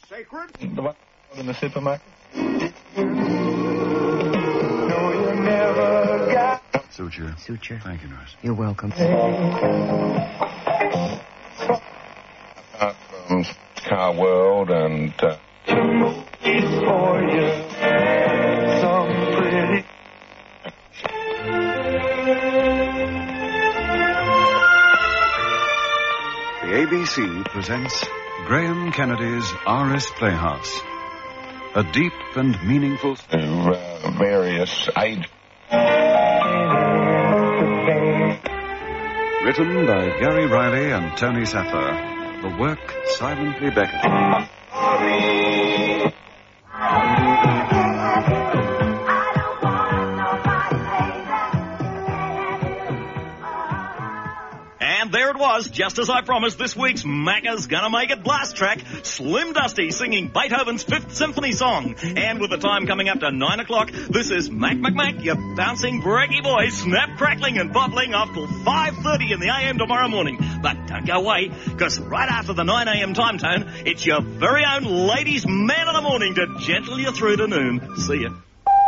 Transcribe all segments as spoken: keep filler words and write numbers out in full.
Sacred? The one in the supermarket? No, you never got... Suture. Suture. Thank you, nurse. You're welcome. Uh, from Car World and... Uh... for you. Some pretty... The A B C presents Graham Kennedy's R S Playhouse. A deep and meaningful... To uh, various age... Written by Gary Riley and Tony Sattler. The work silently beckoning. And there it was, just as I promised, this week's Macca's Gonna Make It blast track, Slim Dusty singing Beethoven's Fifth Symphony song. And with the time coming up to nine o'clock, this is Mac Mac Mac, your bouncing, breaky boy, snap, crackling and bubbling up till five thirty in the A M tomorrow morning. But don't go away, because right after the nine A M time tone, it's your very own ladies' man of the morning to gentle you through to noon. See ya.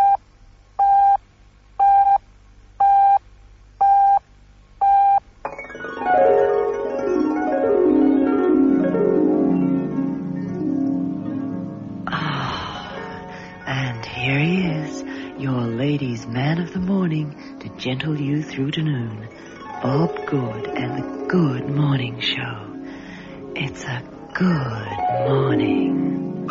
Here he is, your ladies' man of the morning to gentle you through to noon. Bob Good and the Good Morning Show. It's a good morning.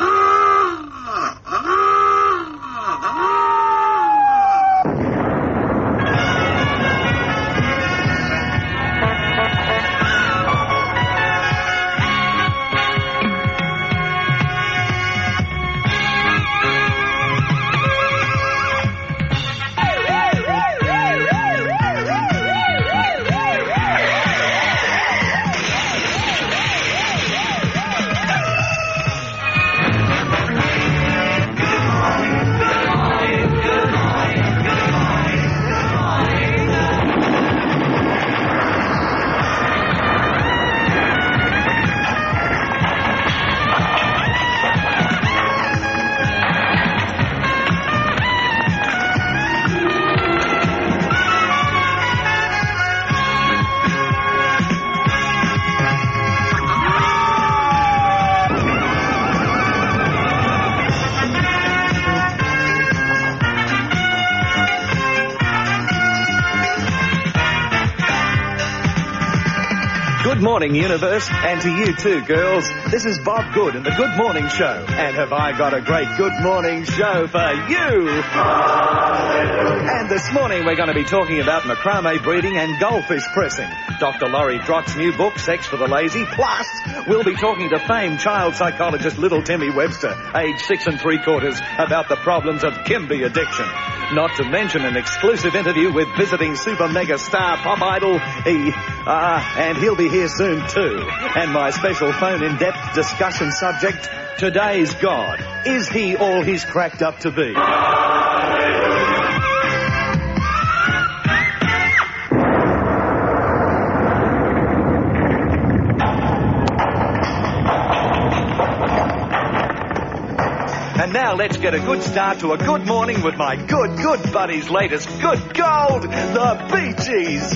Good morning, universe, and to you too, girls. This is Bob Good and the Good Morning Show. And have I got a great Good Morning Show for you? And this morning we're going to be talking about macrame breeding and goldfish pressing. Doctor Laurie Drock's new book, Sex for the Lazy. Plus, we'll be talking to famed child psychologist Little Timmy Webster, age six and three quarters, about the problems of Kimby addiction. Not to mention an exclusive interview with visiting super mega star pop idol, he, uh, and he'll be here soon too. And my special phone in-depth discussion subject, today's God. Is he all he's cracked up to be? And now let's get a good start to a good morning with my good, good buddies' latest good gold, the Bee Gees.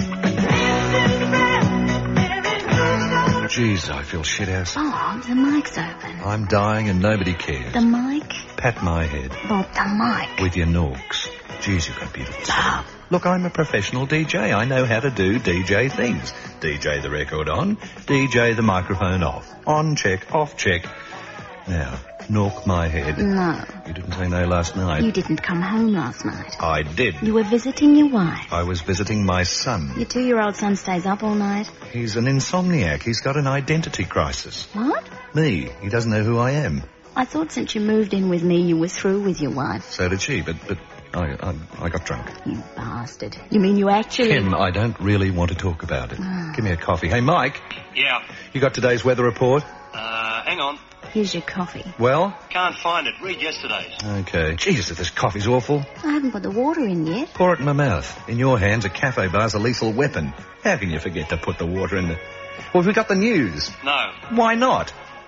Jeez, I feel shit ass. Bob, the mic's open. I'm dying and nobody cares. The mic? Pat my head. Bob, the mic. With your norks. Jeez, you've got beautiful Bob. stuff. Look, I'm a professional D J. I know how to do D J things. D J the record on, D J the microphone off. On check, off check. Now, knock my head. No. You didn't say no last night. You didn't come home last night. I did. You were visiting your wife. I was visiting my son. Your two-year-old son stays up all night. He's an insomniac. He's got an identity crisis. What? Me. He doesn't know who I am. I thought since you moved in with me, you were through with your wife. So did she, but but I I, I got drunk. You bastard. You mean you actually... Kim, I don't really want to talk about it. Oh. Give me a coffee. Hey, Mike. Yeah. You got today's weather report? Uh, hang on. Here's your coffee. Well? Can't find it. Read yesterday's. Okay. Jesus, this coffee's awful. I haven't put the water in yet. Pour it in my mouth. In your hands, a cafe bar's a lethal weapon. How can you forget to put the water in the... Well, have we got the news? No. Why not?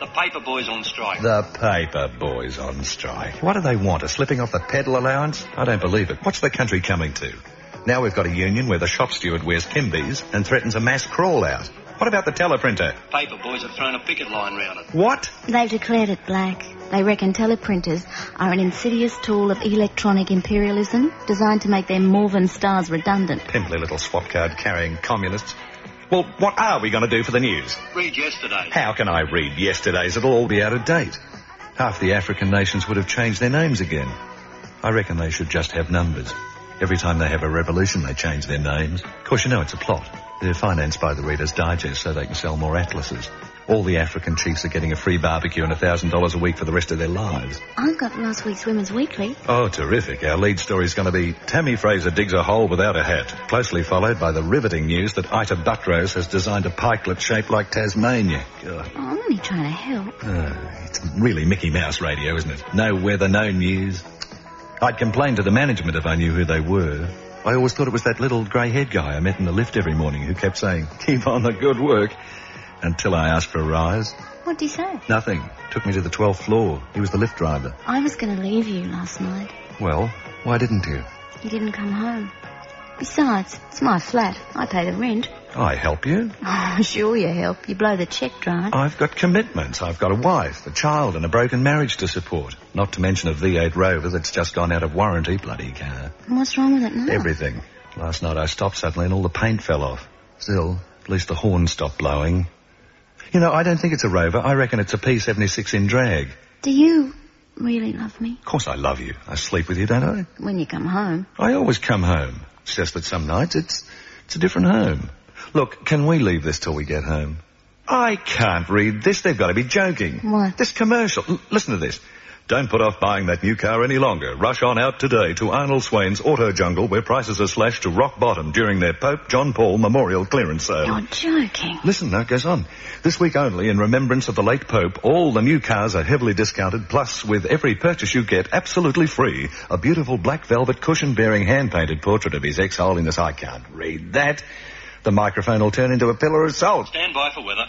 The paper boys on strike. The paper boys on strike. What do they want? A slipping off the pedal allowance? I don't believe it. What's the country coming to? Now we've got a union where the shop steward wears Kimbies and threatens a mass crawl out. What about the teleprinter? Paper boys have thrown a picket line round it. What? They've declared it black. They reckon teleprinters are an insidious tool of electronic imperialism designed to make their Morven stars redundant. Pimply little swap card carrying communists. Well, what are we going to do for the news? Read yesterday. How can I read yesterday's? It'll all be out of date. Half the African nations would have changed their names again. I reckon they should just have numbers. Every time they have a revolution, they change their names. Of course, you know it's a plot. They're financed by the Reader's Digest so they can sell more atlases. All the African chiefs are getting a free barbecue and a thousand dollars a week for the rest of their lives. I've got last week's Women's Weekly. Oh, terrific. Our lead story is going to be Tammy Fraser digs a hole without a hat, closely followed by the riveting news that Ita Buttrose has designed a pikelet shaped like Tasmania. God. Oh, I'm only trying to help. Oh, it's really Mickey Mouse radio, isn't it? No weather, no news. I'd complain to the management if I knew who they were. I always thought it was that little grey-haired guy I met in the lift every morning who kept saying, keep on the good work, until I asked for a rise. What'd he say? Nothing. Took me to the twelfth floor. He was the lift driver. I was going to leave you last night. Well, why didn't you? You didn't come home. Besides, it's my flat. I pay the rent. I help you? Oh, sure you help. You blow the cheque dry. I've got commitments. I've got a wife, a child, and a broken marriage to support. Not to mention a V eight Rover that's just gone out of warranty, bloody car. What's wrong with it now? Everything. Last night I stopped suddenly and all the paint fell off. Still, at least the horn stopped blowing. You know, I don't think it's a Rover. I reckon it's a P seventy-six in drag. Do you really love me? Of course I love you. I sleep with you, don't I? When you come home. I always come home. It's just that some nights it's it's a different home. Look, can we leave this till we get home? I can't read this. They've got to be joking. What? This commercial. L- listen to this. Don't put off buying that new car any longer. Rush on out today to Arnold Swain's Auto Jungle, where prices are slashed to rock bottom during their Pope John Paul Memorial Clearance Sale. You're joking. Listen, now it goes on. This week only, in remembrance of the late Pope, all the new cars are heavily discounted, plus with every purchase you get absolutely free, a beautiful black velvet cushion-bearing hand-painted portrait of His Ex-Holiness. I can't read that. The microphone will turn into a pillar of salt. Stand by for weather.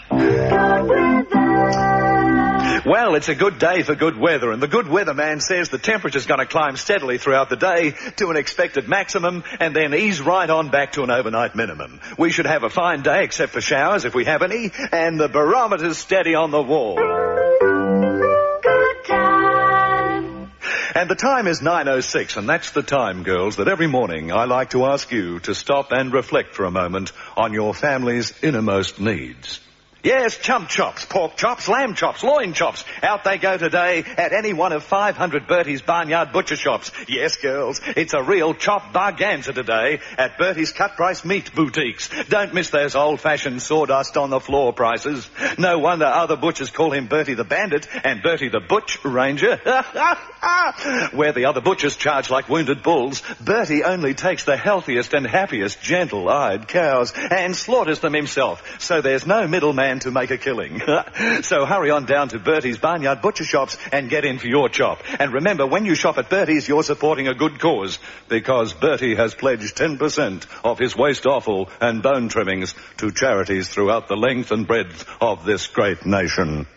Well, it's a good day for good weather, and the good weatherman says the temperature's going to climb steadily throughout the day to an expected maximum and then ease right on back to an overnight minimum. We should have a fine day, except for showers if we have any, and the barometer's steady on the wall. Good time. And the time is nine oh six, and that's the time, girls, that every morning I like to ask you to stop and reflect for a moment on your family's innermost needs. Yes, chump chops, pork chops, lamb chops, loin chops. Out they go today at any one of five hundred Bertie's Barnyard Butcher Shops. Yes, girls, it's a real chop barganza today at Bertie's Cut Price Meat Boutiques. Don't miss those old-fashioned sawdust on the floor prices. No wonder other butchers call him Bertie the Bandit and Bertie the Butch Ranger. Where the other butchers charge like wounded bulls, Bertie only takes the healthiest and happiest gentle-eyed cows and slaughters them himself, so there's no middleman to make a killing. So hurry on down to Bertie's Barnyard Butcher Shops and get in for your chop. And remember, when you shop at Bertie's, you're supporting a good cause, because Bertie has pledged ten percent of his waste offal and bone trimmings to charities throughout the length and breadth of this great nation.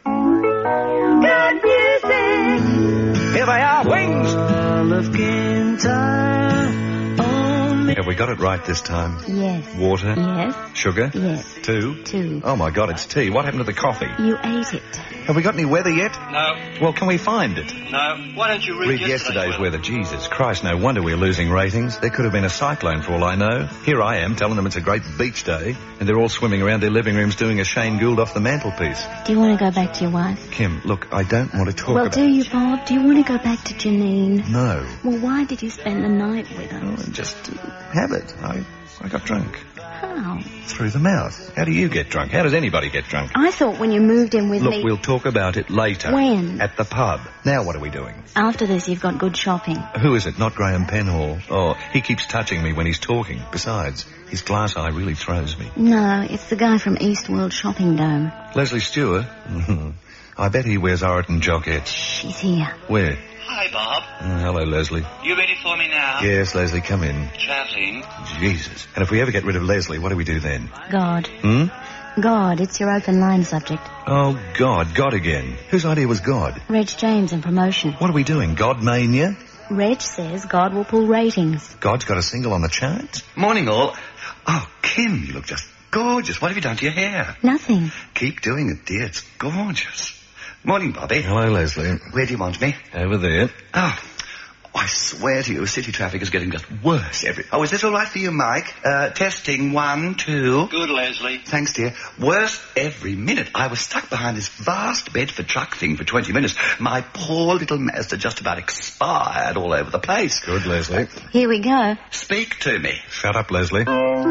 Good music. Here they are, Wings! All of Kintyre. Have we got it right this time? Yes. Water? Yes. Sugar? Yes. Two? Two. Oh, my God, it's tea. What happened to the coffee? You ate it. Have we got any weather yet? No, Well, can we find it? no. Why don't you read, Read yesterday's weather. Jesus Christ, no wonder we're losing ratings. There could have been a cyclone for all I know. Here I am telling them it's a great beach day, and they're all swimming around their living rooms doing a Shane Gould off the mantelpiece. Do you want to go back to your wife? Kim, look, I don't want to talk Well, about... do you, Bob? Do you want to go back to Janine? No. Well, why did you spend the night with Oh, us? just uh, have it. I, I got drunk. How? Through the mouth. How do you get drunk? How does anybody get drunk? I thought when you moved in with Look, me... we'll talk about it later. When? At the pub. Now what are we doing? After this, you've got good shopping. Who is it? Not Graham Penhall. Oh, he keeps touching me when he's talking. Besides, his glass eye really throws me. No, it's the guy from Eastworld Shopping Dome. Leslie Stewart? I bet he wears Oroton joggets. She's here. Where? Hi, Bob. Oh, hello, Leslie. You ready for me now? Yes, Leslie, come in. Travelling. Jesus. And if we ever get rid of Leslie, what do we do then? God. Hmm? God, it's your open line subject. Oh, God. God again. Whose idea was God? Reg James and promotion. What are we doing? God mania? Reg says God will pull ratings. God's got a single on the charts? Morning, all. Oh, Kim, you look just gorgeous. What have you done to your hair? Nothing. Keep doing it, dear. It's gorgeous. Morning, Bobby. Hello, Leslie. Where do you want me? Over there. Oh, I swear to you, city traffic is getting just worse every... Oh, is this all right for you, Mike? Uh, testing, one, two... Good, Leslie. Thanks, dear. Worse every minute. I was stuck behind this vast Bedford truck thing for twenty minutes. My poor little Mazda just about expired all over the place. Good, Leslie. Here we go. Speak to me. Shut up, Leslie.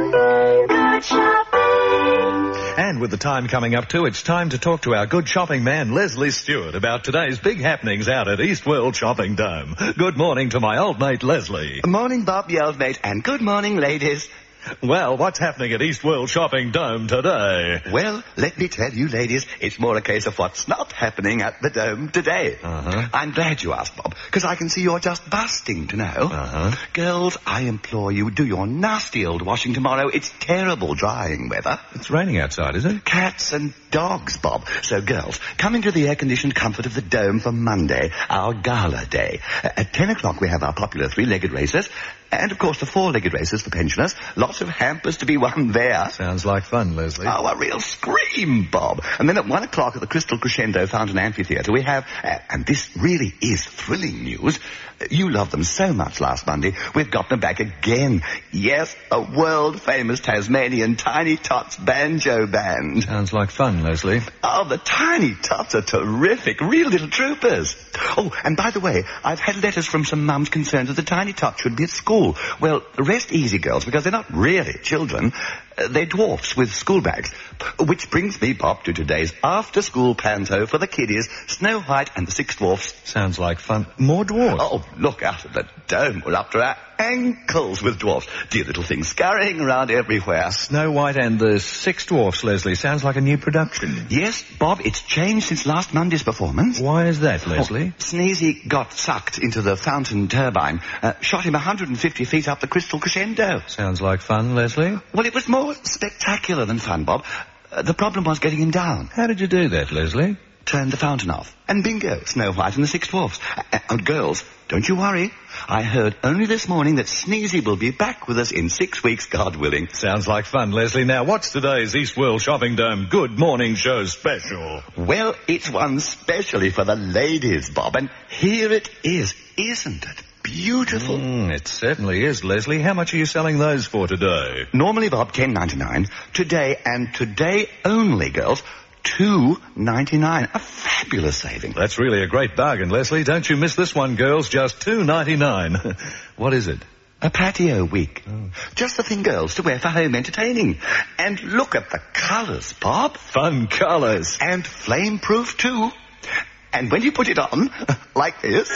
Good shopping. And with the time coming up too, it's time to talk to our good shopping man, Leslie Stewart, about today's big happenings out at East World Shopping Dome. Good morning to my old mate, Leslie. Morning, Bob, the old mate, and good morning, ladies. Well, what's happening at East World Shopping Dome today? Well, let me tell you, ladies, it's more a case of what's not happening at the Dome today. Uh-huh. I'm glad you asked, Bob, because I can see you're just busting to know. Uh-huh. Girls, I implore you, do your nasty old washing tomorrow. It's terrible drying weather. It's raining outside, is it? Cats and dogs, Bob. So, girls, come into the air-conditioned comfort of the Dome for Monday, our gala day. At ten o'clock, we have our popular three-legged races. And, of course, the four-legged races for pensioners. Lots of hampers to be won there. Sounds like fun, Leslie. Oh, a real scream, Bob. And then at one o'clock at the Crystal Crescendo Fountain Amphitheatre, we have, uh, and this really is thrilling news, you loved them so much last Monday, we've got them back again. Yes, a world-famous Tasmanian Tiny Tots Banjo Band. Sounds like fun, Leslie. Oh, the Tiny Tots are terrific, real little troopers. Oh, and by the way, I've had letters from some mums concerned that the Tiny Tots should be at school. Well, rest easy, girls, because they're not really children. Uh, they're dwarfs with school bags. Which brings me, Bob, to today's after-school panto for the kiddies, Snow White and the Six Dwarfs. Sounds like fun. More dwarfs? Oh, look out at the Dome. We're up to our ankles with dwarfs. Dear little things scurrying around everywhere. Snow White and the Six Dwarfs, Leslie. Sounds like a new production. Yes, Bob, it's changed since last Monday's performance. Why is that, Leslie? Oh, Sneezy got sucked into the fountain turbine, uh, shot him one hundred fifty feet up the Crystal Crescendo. Sounds like fun, Leslie. Well, it was more spectacular than fun, Bob. Uh, the problem was getting him down. How did you do that, Leslie? Turned the fountain off. And bingo, Snow White and the Six Dwarfs. Uh, and girls, don't you worry. I heard only this morning that Sneezy will be back with us in six weeks, God willing. Sounds like fun, Leslie. Now, what's today's East World Shopping Dome Good Morning Show special? Well, it's one specially for the ladies, Bob, and here it is. Isn't it beautiful? Mm, it certainly is, Leslie. How much are you selling those for today? Normally, Bob, ten ninety-nine. Today, and today only, girls, two ninety-nine. A fabulous saving. That's really a great bargain, Leslie. Don't you miss this one, girls. Just two ninety-nine. What is it? A patio week. Oh. Just the thing, girls, to wear for home entertaining. And look at the colours, Bob. Fun colours. And flame-proof, too. And when you put it on, like this...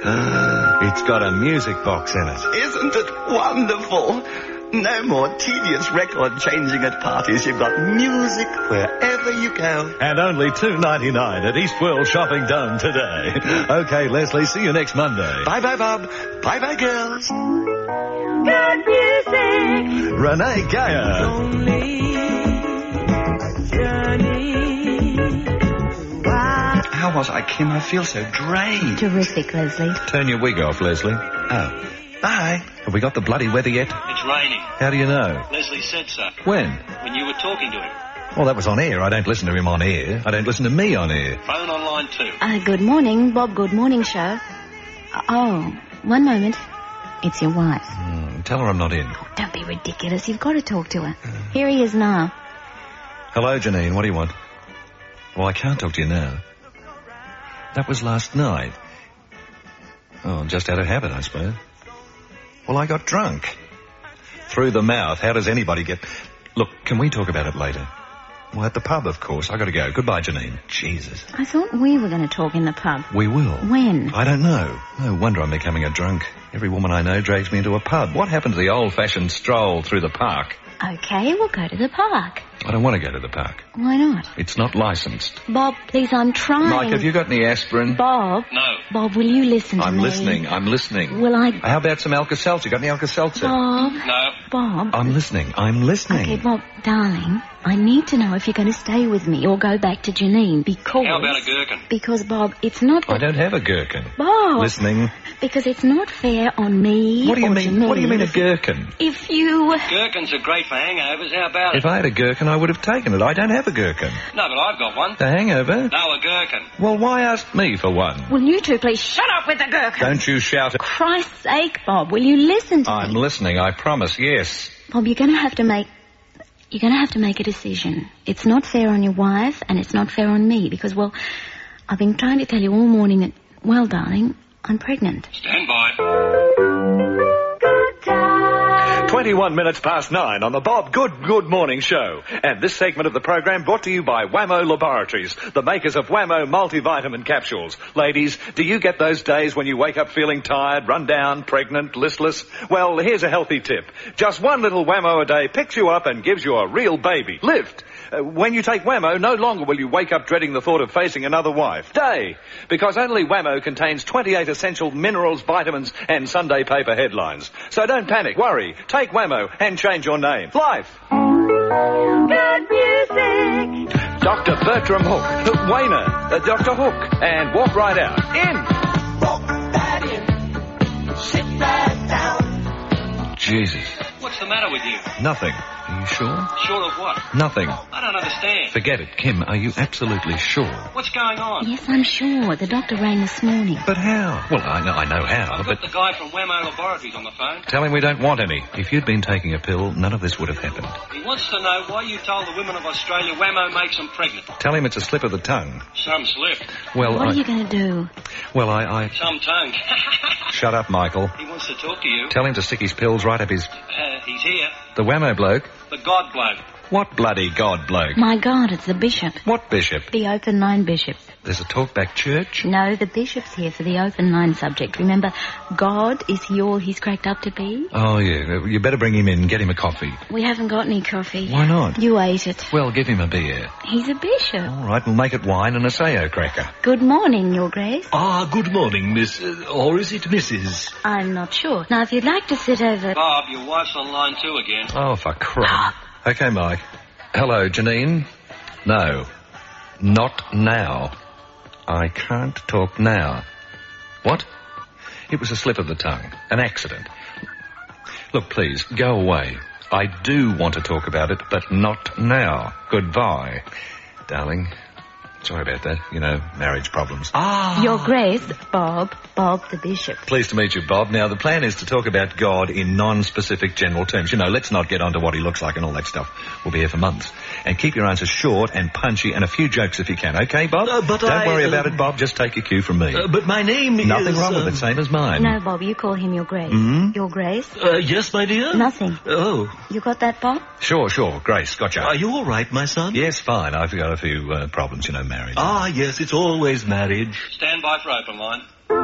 It's got a music box in it. Isn't it wonderful? No more tedious record changing at parties. You've got music wherever you go. And only two ninety-nine at East World Shopping Dome today. Okay, Leslie, see you next Monday. Bye-bye, Bob. Bye-bye, girls. Good music. Renee Geyer. Only a journey. Wow. How was I, Kim? I feel so drained. Terrific, Leslie. Turn your wig off, Leslie. Oh. Bye. Have we got the bloody weather yet? It's raining. How do you know? Leslie said so. When? When you were talking to him. Well, that was on air. I don't listen to him on air. I don't listen to me on air. Phone online too. Uh, good morning, Bob Good Morning Show. Uh, oh, one moment. It's your wife. Mm, tell her I'm not in. Don't be ridiculous. You've got to talk to her. Here he is now. Hello, Janine. What do you want? Well, I can't talk to you now. That was last night. Oh, just out of habit, I suppose. Well, I got drunk. Through the mouth. How does anybody get... Look, can we talk about it later? Well, at the pub, of course. I got to go. Goodbye, Janine. Jesus. I thought we were going to talk in the pub. We will. When? I don't know. No wonder I'm becoming a drunk. Every woman I know drags me into a pub. What happened to the old-fashioned stroll through the park? Okay, we'll go to the park. I don't want to go to the park. Why not? It's not licensed. Bob, please, I'm trying. Mike, have you got any aspirin? Bob. No. Bob, will you listen to I'm me? listening. I'm listening. Will I... How about some Alka-Seltzer? Got any Alka-Seltzer? Bob. No. Bob. I'm listening. I'm listening. Okay, Bob, darling, I need to know if you're going to stay with me or go back to Janine because... How about a gherkin? Because, Bob, it's not... I don't have a gherkin. Bob! Listening. Because it's not fair on me What do you or mean? Janine. What do you mean a gherkin? If you... Gherkins are great for hangovers. How about If it? I had a gherkin, I would have taken it. I don't have a gherkin. No, but I've got one. The hangover? No, a gherkin. Well, why ask me for one? Will you two please shut up with the gherkin? Don't you shout it. Christ's sake, Bob, will you listen to I'm me? listening, I promise, yes. Bob, you're going to have to make... You're going to have to make a decision. It's not fair on your wife, and it's not fair on me, because, well, I've been trying to tell you all morning that, well, darling, I'm pregnant. Stand by. Good times. twenty-one minutes past nine on the Bob Good Good Morning Show. And this segment of the program brought to you by Whammo Laboratories, the makers of Whammo multivitamin capsules. Ladies, do you get those days when you wake up feeling tired, run down, pregnant, listless? Well, here's a healthy tip. Just one little Whammo a day picks you up and gives you a real baby. Lift. Uh, when you take Whammo, no longer will you wake up dreading the thought of facing another wife. Day. Because only Whammo contains twenty-eight essential minerals, vitamins, and Sunday paper headlines. So don't panic, worry. Take Whammo and change your name. Life. Good music. Doctor Bertram Hook. Uh, Wayner. Uh, Doctor Hook. And walk right out. In. Walk right in. Sit right down. Jesus. What's the matter with you? Nothing. Are you sure? Sure of what? Nothing. I don't understand. Forget it. Kim, are you absolutely sure? What's going on? Yes, I'm sure. The doctor rang this morning. But how? Well, I know, I know how, I've but... got the guy from Whammo Laboratories on the phone. Tell him we don't want any. If you'd been taking a pill, none of this would have happened. He wants to know why you told the women of Australia Whammo makes them pregnant. Tell him it's a slip of the tongue. Some slip. Well, What I... are you going to do? Well, I, I... Some tongue. Shut up, Michael. He wants to talk to you. Tell him to stick his pills right up his... Uh, he's here. The Whammo bloke? The God bloke. What bloody God bloke? My God, it's the bishop. What bishop? The open line bishop. There's a talkback church? No, the bishop's here for the open line subject. Remember, God is he all he's cracked up to be? Oh, yeah. You better bring him in. Get him a coffee. We haven't got any coffee. Why not? You ate it. Well, give him a beer. He's a bishop. All right, we'll make it wine and a Sayo cracker. Good morning, Your Grace. Ah, good morning, Miss... Uh, or is it Missus? I'm not sure. Now, if you'd like to sit over... Bob, your wife's on line two again. Oh, for crap. Okay, Mike. Hello, Janine. No. Not now. I can't talk now. What? It was a slip of the tongue. An accident. Look, please, go away. I do want to talk about it, but not now. Goodbye. Darling, sorry about that. You know, marriage problems. Ah. Your Grace, Bob. Bob the bishop. Pleased to meet you, Bob. Now, the plan is to talk about God in non-specific general terms. You know, let's not get onto what he looks like and all that stuff. We'll be here for months. And keep your answers short and punchy and a few jokes if you can. Okay, Bob? Uh, but Don't I, worry uh, about it, Bob. Just take your cue from me. Uh, but my name is... Nothing wrong with um, it. Same as mine. No, Bob, you call him Your Grace. Hmm? Your Grace? Uh, yes, my dear? Nothing. Oh. You got that, Bob? Sure, sure. Grace, gotcha. Are you all right, my son? Yes, fine. I've got a few uh, problems, you know, marriage. Ah, yes, it's always marriage. Stand by for open line.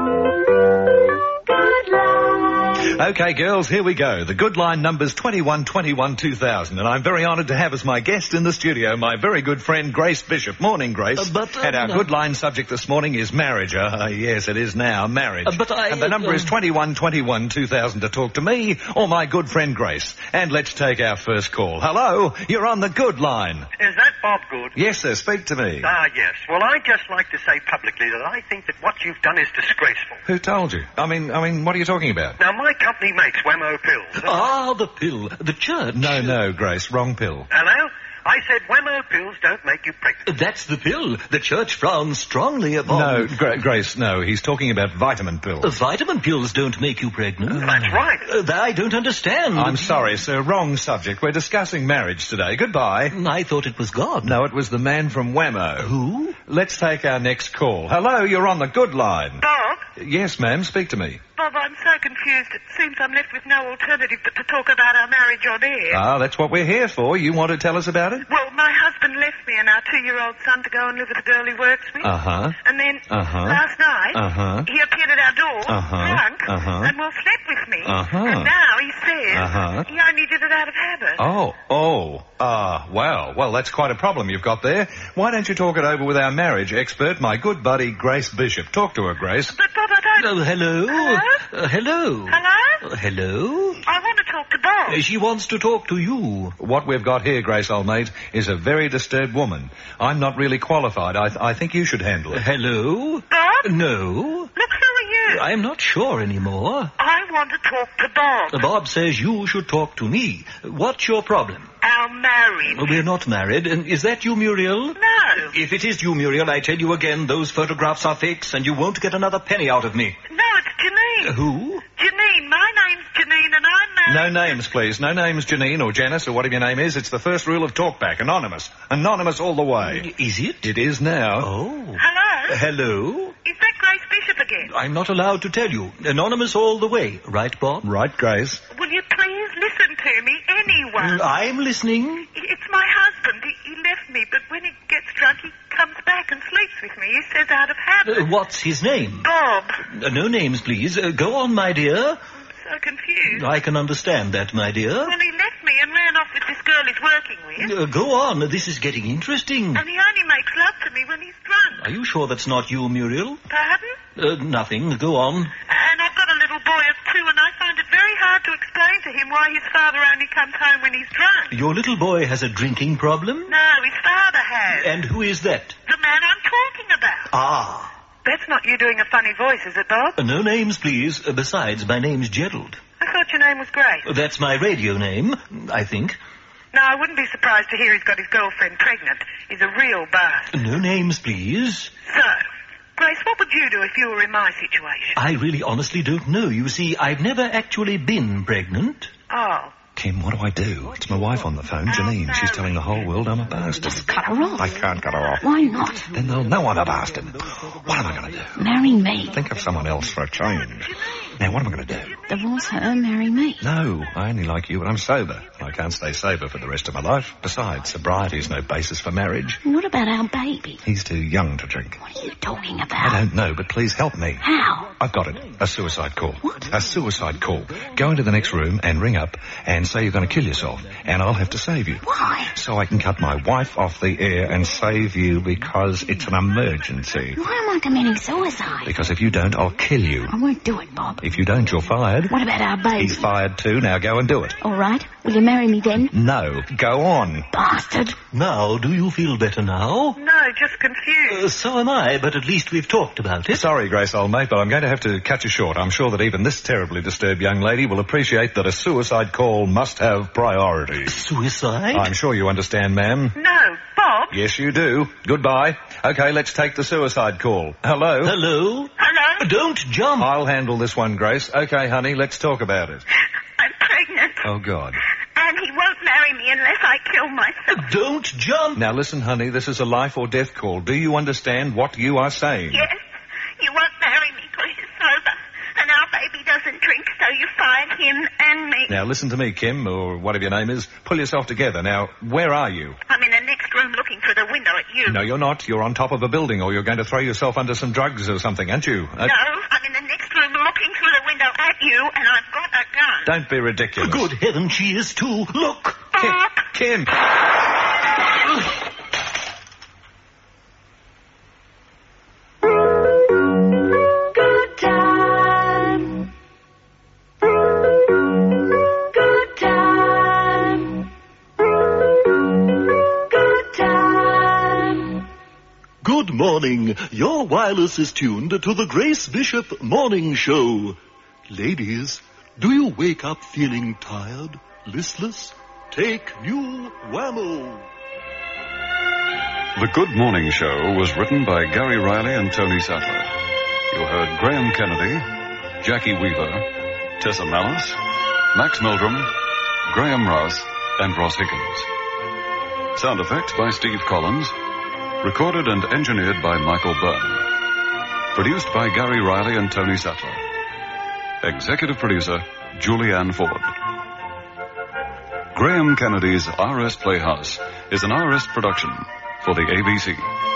Good life. Okay, girls, here we go. The good line number's twenty-one twenty-one two thousand, and I'm very honoured to have as my guest in the studio my very good friend Grace Bishop. Morning, Grace. Uh, but, uh, and our no. good line subject this morning is marriage. Uh, yes, it is now, marriage. Uh, but I, and the number uh, is twenty-one twenty-one two thousand to talk to me or my good friend Grace. And let's take our first call. Hello, you're on the good line. Is that Bob Good? Yes, sir, speak to me. Ah, yes. Well, I'd just like to say publicly that I think that what you've done is disgraceful. Who told you? I mean, I mean, what are you talking about? Now, my company makes Whammo pills. Ah, the pill. The church. No, no, Grace, wrong pill. Hello? I said Whammo pills don't make you pregnant. That's the pill. The church frowns strongly upon... No, Gra- Grace, no, he's talking about vitamin pills. Uh, vitamin pills don't make you pregnant. That's right. Uh, I don't understand. I'm sorry, sir. Wrong subject. We're discussing marriage today. Goodbye. I thought it was God. No, it was the man from Whammo. Who? Let's take our next call. Hello, you're on the good line. Bob? Yes, ma'am. Speak to me. Bob, I'm so confused. It seems I'm left with no alternative but to talk about our marriage on air. Ah, that's what we're here for. You want to tell us about it? Well, my husband left me and our two-year-old son to go and live with a girl he works with. Uh-huh. And then, Uh-huh. last night, Uh-huh. he appeared at our door, Uh-huh. drunk, Uh-huh. and well, slept with me. Uh-huh. And now he says Uh-huh. He only did it out of habit. Oh, oh, ah, wow. Well, that's quite a problem you've got there. Why don't you talk it over with our marriage expert, my good buddy Grace Bishop? Talk to her, Grace. But, Bob, I don't... Oh, hello. Hello? Uh, hello. Hello? Uh, hello. I want to talk to Bob. Uh, She wants to talk to you. What we've got here, Grace, old mate, is a very disturbed woman. I'm not really qualified. I, th- I think you should handle Uh, it. hello. Bob? No. Look, who are you? I'm not sure anymore. I want to talk to Bob. Uh, Bob says you should talk to me. What's your problem? Our marriage. Uh, We're not married. And is that you, Muriel? No. If it is you, Muriel, I tell you again, those photographs are fakes and you won't get another penny out of me. No, it's Janine. Uh, who? Janine. My name's Janine and I'm married. No names, please. No names, Janine or Janice or whatever your name is. It's the first rule of talkback. Anonymous. Anonymous all the way. Is it? It is now. Oh. Hello? Uh, hello? Is that Grace Bishop again? I'm not allowed to tell you. Anonymous all the way. Right, Bob? Right, Grace. Will you please listen to me anyway? I'm listening. It's my husband. He, he left me, but when he gets drunk, he comes back and sleeps with me. He says out of habit. Uh, what's his name? Bob. Uh, no names, please. Uh, go on, my dear. So confused. I can understand that, my dear. Well, he left me and ran off with this girl he's working with. Uh, go on. This is getting interesting. And he only makes love to me when he's drunk. Are you sure that's not you, Muriel? Pardon? Uh, nothing. Go on. And I've got a little boy of two, and I find it very hard to explain to him why his father only comes home when he's drunk. Your little boy has a drinking problem? No, his father has. And who is that? The man I'm talking about. Ah. That's not you doing a funny voice, is it, Bob? Uh, no names, please. Uh, besides, my name's Gerald. I thought your name was Grace. Uh, that's my radio name, I think. No, I wouldn't be surprised to hear he's got his girlfriend pregnant. He's a real bastard. No names, please. So, Grace, what would you do if you were in my situation? I really honestly don't know. You see, I've never actually been pregnant. Oh. Kim, what do I do? It's my wife on the phone, Janine. She's telling the whole world I'm a bastard. Just cut her off. I can't cut her off. Why not? Then they'll know I'm a bastard. What am I going to do? Marry me. Think of someone else for a change. Now, what am I going to do? Divorce her, marry me. No, I only like you when I'm sober. I can't stay sober for the rest of my life. Besides, sobriety is no basis for marriage. What about our baby? He's too young to drink. What are you talking about? I don't know, but please help me. How? I've got it. A suicide call. What? A suicide call. Go into the next room and ring up and say you're going to kill yourself, and I'll have to save you. Why? So I can cut my wife off the air and save you because it's an emergency. Why am I committing suicide? Because if you don't, I'll kill you. I won't do it, Bob. If you don't, you're fired. What about our baby? He's fired too. Now go and do it. All right. Will you marry me then? No. Go on. Bastard. Now, do you feel better now? No, just confused. Uh, so am I, but at least we've talked about it. Sorry, Grace, old mate, but I'm going to have to cut you short. I'm sure that even this terribly disturbed young lady will appreciate that a suicide call must have priority. Suicide? I'm sure you understand, ma'am. No, Bob. Yes, you do. Goodbye. Okay, let's take the suicide call. Hello? Hello? Hello? Don't jump. I'll handle this one, Grace. Okay, honey, let's talk about it. I'm pregnant. Oh, God. And he won't marry me unless I kill myself. Don't jump. Now, listen, honey, this is a life or death call. Do you understand what you are saying? Yes. You won't marry me because you're sober. And our baby doesn't drink, so you fired him and me. Now, listen to me, Kim, or whatever your name is. Pull yourself together. Now, where are you? I'm in the next room looking through the window at you. No, you're not. You're on top of a building, or you're going to throw yourself under some drugs or something, aren't you? Uh, No, I'm in the next room looking through the window at you, and I've got a gun. Don't be ridiculous. Good heaven, she is too. Look. Kim. Kim. Good time. Good time. Good time. Good morning. Your wireless is tuned to the Grace Bishop Morning Show. Ladies, do you wake up feeling tired, listless? Take new Whammo. The Good Morning Show was written by Gary Riley and Tony Sattler. You heard Graham Kennedy, Jackie Weaver, Tessa Malice, Max Meldrum, Graham Ross, and Ross Higgins. Sound effects by Steve Collins. Recorded and engineered by Michael Byrne. Produced by Gary Riley and Tony Sattler. Executive producer, Julianne Ford. Graham Kennedy's R S Playhouse is an R S production for the A B C.